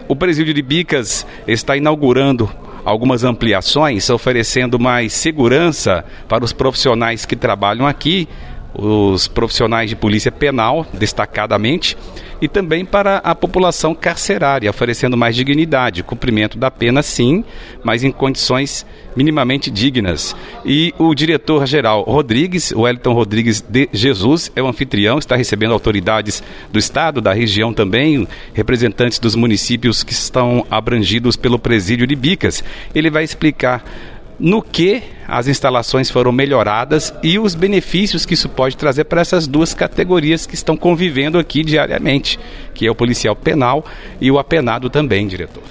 O presídio de Bicas está inaugurando algumas ampliações, oferecendo mais segurança para os profissionais que trabalham aqui, os profissionais de polícia penal, destacadamente, e também para a população carcerária, oferecendo mais dignidade, cumprimento da pena sim, mas em condições minimamente dignas. E o diretor-geral Rodrigues, o Wellington Rodrigues de Jesus, é o anfitrião, está recebendo autoridades do estado, da região também, representantes dos municípios que estão abrangidos pelo presídio de Bicas. Ele vai explicar no que as instalações foram melhoradas e os benefícios que isso pode trazer para essas duas categorias que estão convivendo aqui diariamente, que é o policial penal e o apenado também, diretor.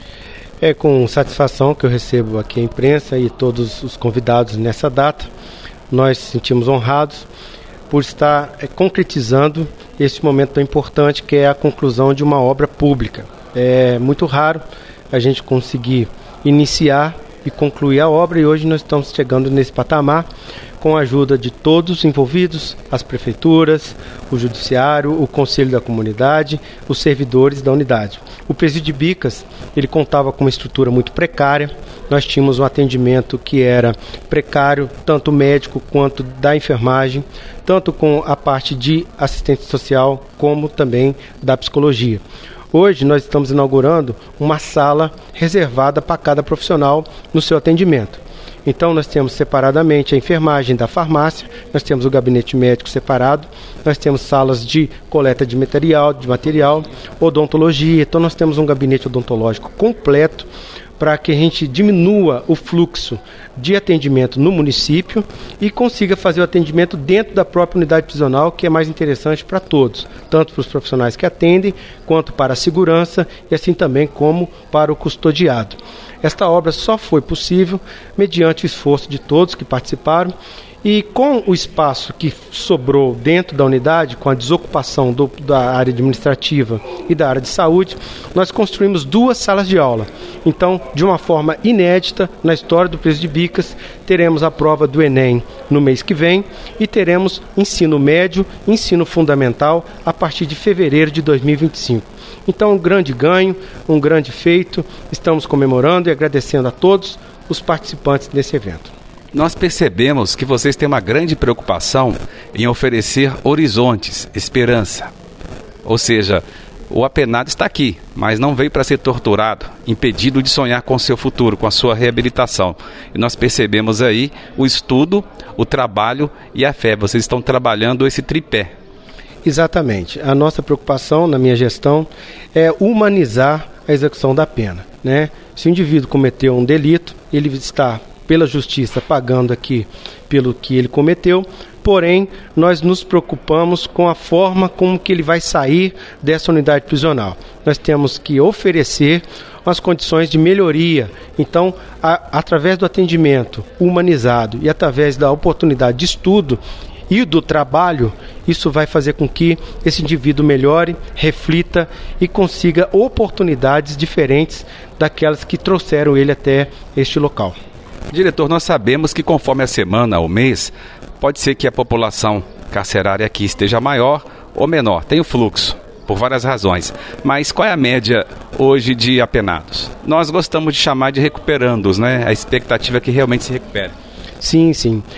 É com satisfação que eu recebo aqui a imprensa e todos os convidados nessa data. Nós nos sentimos honrados por estar concretizando esse momento tão importante que é a conclusão de uma obra pública. É muito raro a gente conseguir iniciar e concluir a obra, e hoje nós estamos chegando nesse patamar com a ajuda de todos os envolvidos, as prefeituras, o judiciário, o conselho da comunidade, os servidores da unidade. O presídio de Bicas, ele contava com uma estrutura muito precária. Nós tínhamos um atendimento que era precário, tanto médico quanto da enfermagem, tanto com a parte de assistência social como também da psicologia. Hoje nós estamos inaugurando uma sala reservada para cada profissional no seu atendimento. Então nós temos separadamente a enfermagem da farmácia, nós temos o gabinete médico separado, nós temos salas de coleta de material, odontologia. Então nós temos um gabinete odontológico completo para que a gente diminua o fluxo de atendimento no município e consiga fazer o atendimento dentro da própria unidade prisional, que é mais interessante para todos, tanto para os profissionais que atendem, quanto para a segurança e assim também como para o custodiado. Esta obra só foi possível mediante o esforço de todos que participaram e com o espaço que sobrou dentro da unidade, com a desocupação da área administrativa e da área de saúde, nós construímos 2 salas de aula. Então, de uma forma inédita na história do presídio de Bicas, teremos a prova do Enem no mês que vem e teremos ensino médio, ensino fundamental a partir de fevereiro de 2025. Então, um grande ganho, um grande feito, estamos comemorando e agradecendo a todos os participantes desse evento. Nós percebemos que vocês têm uma grande preocupação em oferecer horizontes, esperança. Ou seja, o apenado está aqui, mas não veio para ser torturado, impedido de sonhar com o seu futuro, com a sua reabilitação. E nós percebemos aí o estudo, o trabalho e a fé. Vocês estão trabalhando esse tripé. Exatamente. A nossa preocupação na minha gestão é humanizar a execução da pena, né? Se o indivíduo cometeu um delito, ele está pela justiça pagando aqui pelo que ele cometeu, porém nós nos preocupamos com a forma como que ele vai sair dessa unidade prisional. Nós temos que oferecer as condições de melhoria. Então, através do atendimento humanizado e através da oportunidade de estudo e do trabalho, isso vai fazer com que esse indivíduo melhore, reflita e consiga oportunidades diferentes daquelas que trouxeram ele até este local. Diretor, nós sabemos que conforme a semana ou mês, pode ser que a população carcerária aqui esteja maior ou menor, tem o fluxo, por várias razões. Mas qual é a média hoje de apenados? Nós gostamos de chamar de recuperandos, né? A expectativa é que realmente se recupere. Sim.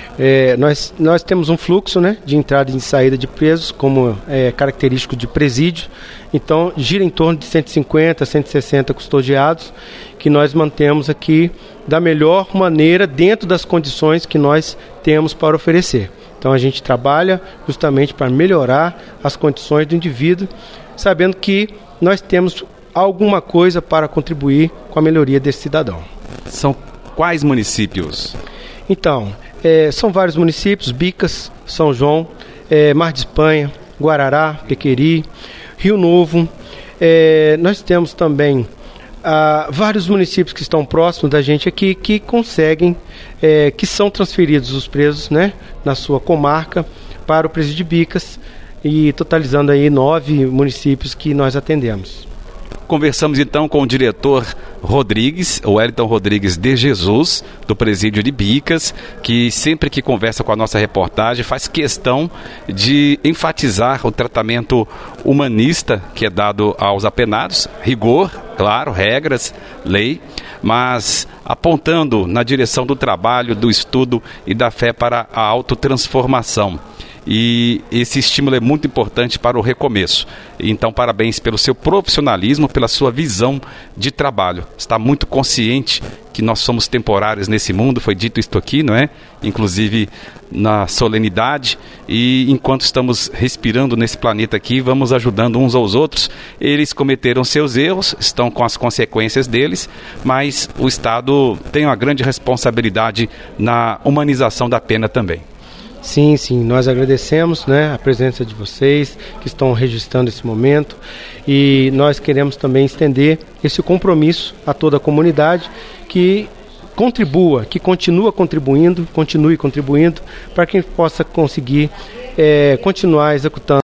Nós temos um fluxo, né, de entrada e saída de presos, como é característico de presídio. Então, gira em torno de 150, 160 custodiados, que nós mantemos aqui da melhor maneira, dentro das condições que nós temos para oferecer. Então, a gente trabalha justamente para melhorar as condições do indivíduo, sabendo que nós temos alguma coisa para contribuir com a melhoria desse cidadão. São quais municípios? Então, são vários municípios: Bicas, São João, Mar de Espanha, Guarará, Pequeri, Rio Novo. Nós temos também vários municípios que estão próximos da gente aqui, que conseguem, que são transferidos os presos, né, na sua comarca para o presídio de Bicas, e totalizando aí 9 municípios que nós atendemos. Conversamos então com o diretor Rodrigues, o Wellington Rodrigues de Jesus, do presídio de Bicas, que sempre que conversa com a nossa reportagem faz questão de enfatizar o tratamento humanista que é dado aos apenados, rigor claro, regras, lei, mas apontando na direção do trabalho, do estudo e da fé para a autotransformação. E esse estímulo é muito importante para o recomeço. Então, parabéns pelo seu profissionalismo, pela sua visão de trabalho. Está muito consciente que nós somos temporários nesse mundo, foi dito isto aqui, não é? Inclusive na solenidade. E enquanto estamos respirando nesse planeta aqui, vamos ajudando uns aos outros. Eles cometeram seus erros, estão com as consequências deles, mas o Estado tem uma grande responsabilidade na humanização da pena também. Sim, nós agradecemos, né, a presença de vocês que estão registrando esse momento, e nós queremos também estender esse compromisso a toda a comunidade que contribua, que continue contribuindo para que a gente possa conseguir continuar executando